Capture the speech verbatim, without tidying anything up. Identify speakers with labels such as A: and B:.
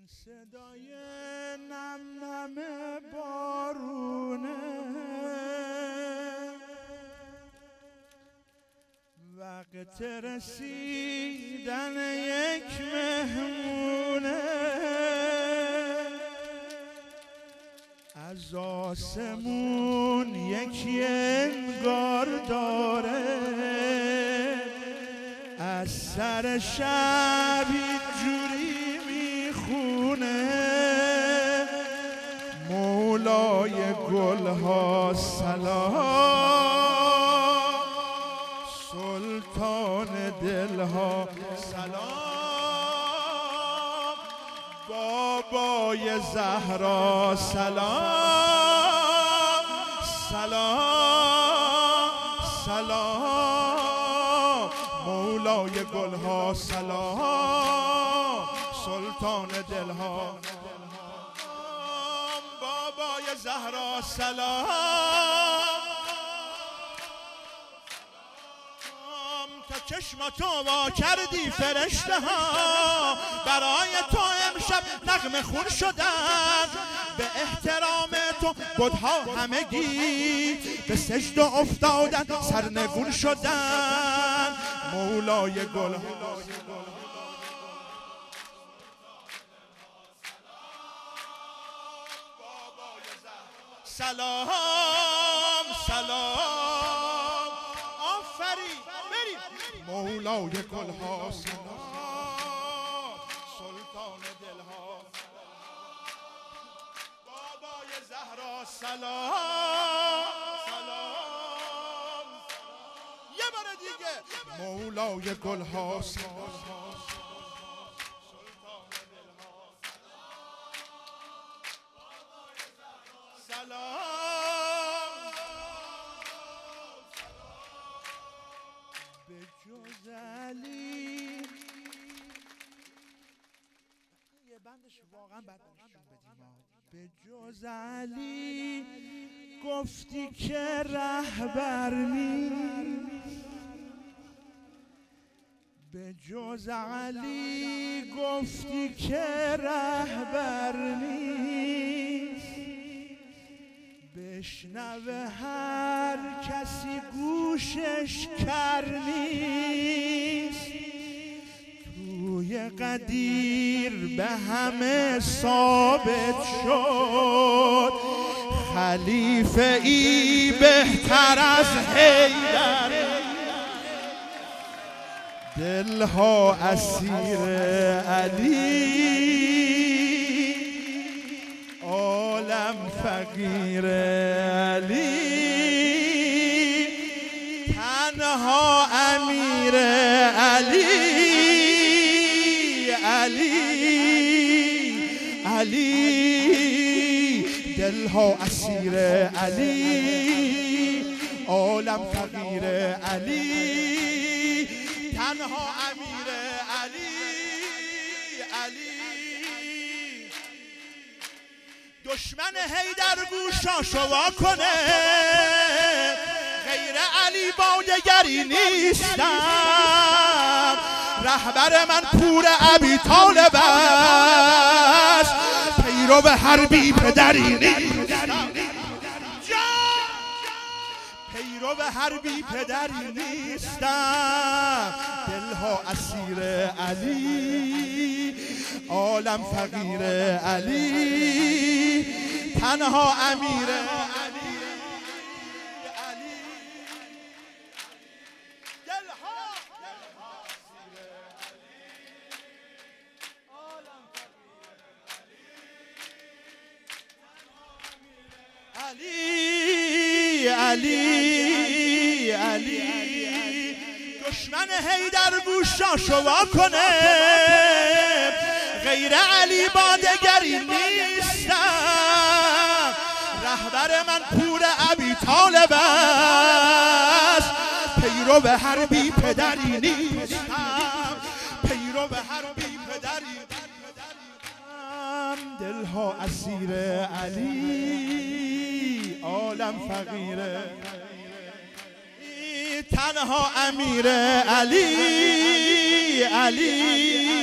A: صدای نم نم بارونه وقت رسیدن یک مهمونه از آسمون یکی انگار داره از سر شب اینجوری میخونه مولای گلها سلام سلطان دلها سلام بابای زهرا سلام سلام سلام مولای گلها سلام سلطان دلها بابای زهرا سلام تا چشماتو وا کردی فرشته ها برای تو امشب نغمه خون شدن به احترام تو بت‌ها همگی به سجده افتادن سرنگون شدن مولای گل سلام سلام آفرین بریم مولای گلها سلام سلطان دلها بابای زهرا سلام سلام یه بار دیگه مولای گلها سلام سلام به جز علی یه بندش واقعا بد نشون بدیم به جز علی گفتی که رهبر نیست به جز علی گفتی که رهبر نیست بشنوه هر کسی گوشش کر نیست توی قدیر به همه ثابت شد خلیفه ای بهتر از حیدر دلها اسیر علی عالم فقیر علی تنها امیر علی علی علی دلها اسیر علی عالم فقیر علی تنها امیر علی علی دشمن حیدر گوشاشو وا کنه غیر علی با دگری نیستم رهبر من پور ابی طالب است پیرو به حربی پدری نیستم پیرو به حربی پدری نیستم دلها اسیر علی عالم فقیر علی تنها امیر علی علی دلها علی علی علی دشمن حیدر گوشاشو وا کنه غیر علی با دگری نیستم رهبر من پور ابی طالب است پیرو به حربی پدری نیستم پیرو به حربی پدری نیستم دلها اسیر علی عالم فقیر تنها امیر علی علی